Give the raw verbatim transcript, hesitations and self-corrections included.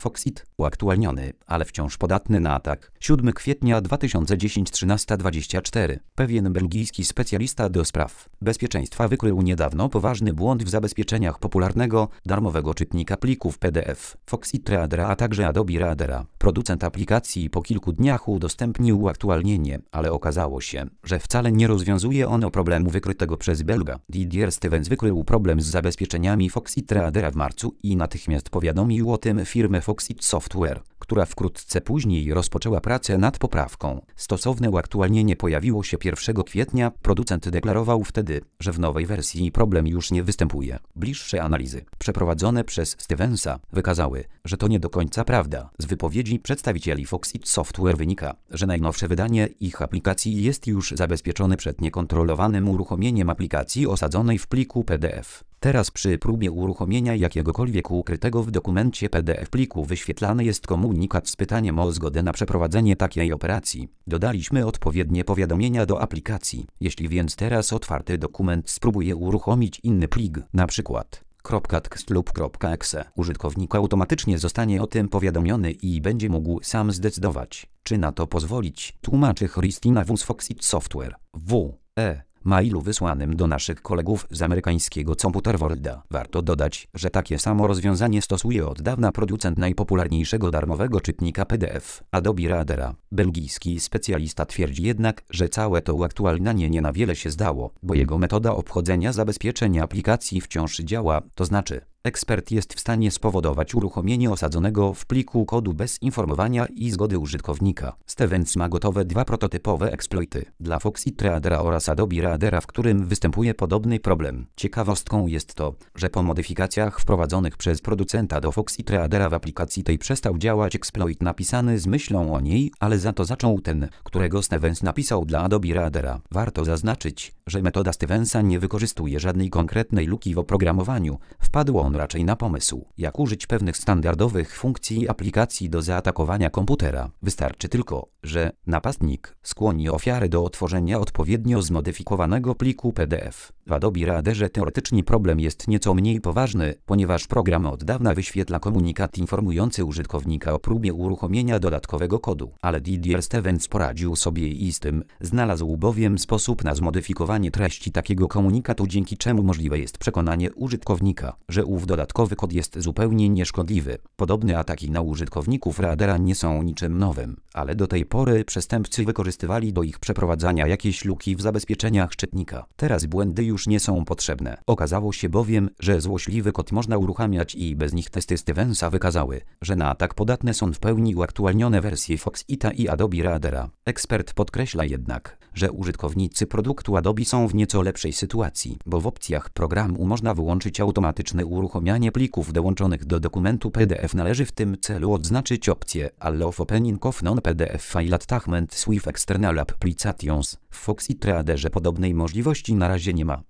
Foxit, uaktualniony, ale wciąż podatny na atak. siódmego kwietnia dwa tysiące dziesiątego trzynaście dwadzieścia cztery. Pewien belgijski specjalista do spraw bezpieczeństwa wykrył niedawno poważny błąd w zabezpieczeniach popularnego, darmowego czytnika plików P D F Foxit Readera, a także Adobe Readera. Producent aplikacji po kilku dniach udostępnił uaktualnienie, ale okazało się, że wcale nie rozwiązuje ono problemu wykrytego przez Belga. Didier Stevens wykrył problem z zabezpieczeniami Foxit Readera w marcu i natychmiast powiadomił o tym firmę Foxit Software, która wkrótce później rozpoczęła pracę nad poprawką. Stosowne uaktualnienie pojawiło się pierwszego kwietnia. Producent deklarował wtedy, że w nowej wersji problem już nie występuje. Bliższe analizy przeprowadzone przez Stevensa wykazały, że to nie do końca prawda. Z wypowiedzi przedstawicieli Foxit Software wynika, że najnowsze wydanie ich aplikacji jest już zabezpieczone przed niekontrolowanym uruchomieniem aplikacji osadzonej w pliku P D F. Teraz przy próbie uruchomienia jakiegokolwiek ukrytego w dokumencie P D F pliku wyświetlany jest komunikat z pytaniem o zgodę na przeprowadzenie takiej operacji. Dodaliśmy odpowiednie powiadomienia do aplikacji. Jeśli więc teraz otwarty dokument spróbuje uruchomić inny plik, np. .txt lub .exe, użytkownik automatycznie zostanie o tym powiadomiony i będzie mógł sam zdecydować, czy na to pozwolić, tłumaczy Christina W. z Foxit Software. W. E. mailu wysłanym do naszych kolegów z amerykańskiego Computer Worlda. Warto dodać, że takie samo rozwiązanie stosuje od dawna producent najpopularniejszego darmowego czytnika P D F, Adobe Readera. Belgijski specjalista twierdzi jednak, że całe to uaktualnianie nie na wiele się zdało, bo jego metoda obchodzenia zabezpieczeń aplikacji wciąż działa, to znaczy ekspert jest w stanie spowodować uruchomienie osadzonego w pliku kodu bez informowania i zgody użytkownika. Stevens ma gotowe dwa prototypowe eksploity dla Foxit Readera oraz Adobe Readera, w którym występuje podobny problem. Ciekawostką jest to, że po modyfikacjach wprowadzonych przez producenta do Foxit Readera w aplikacji tej przestał działać eksploit napisany z myślą o niej, ale za to zaczął ten, którego Stevens napisał dla Adobe Readera. Warto zaznaczyć, że metoda Stevensa nie wykorzystuje żadnej konkretnej luki w oprogramowaniu. Wpadł on raczej na pomysł, jak użyć pewnych standardowych funkcji aplikacji do zaatakowania komputera. Wystarczy tylko, że napastnik skłoni ofiarę do otworzenia odpowiednio zmodyfikowanego pliku P D F. W Adobe Readerze teoretycznie problem jest nieco mniej poważny, ponieważ program od dawna wyświetla komunikat informujący użytkownika o próbie uruchomienia dodatkowego kodu. Ale Didier Stevens poradził sobie i z tym, znalazł bowiem sposób na zmodyfikowanie treści takiego komunikatu, dzięki czemu możliwe jest przekonanie użytkownika, że ów dodatkowy kod jest zupełnie nieszkodliwy. Podobne ataki na użytkowników Readera nie są niczym nowym, ale do tej pory przestępcy wykorzystywali do ich przeprowadzania jakieś luki w zabezpieczeniach czytnika. Teraz błędy już nie są potrzebne. Okazało się bowiem, że złośliwy kod można uruchamiać i bez nich. Testy Stevensa wykazały, że na atak podatne są w pełni uaktualnione wersje Foxita i Adobe Readera. Ekspert podkreśla jednak, że użytkownicy produktu Adobe są w nieco lepszej sytuacji, bo w opcjach programu można wyłączyć automatyczne uruchamianie plików dołączonych do dokumentu P D F. Należy w tym celu odznaczyć opcję Allow Opening of Non-P D F File Attachments with External Applications. W Foxit Readerze podobnej możliwości na razie nie ma.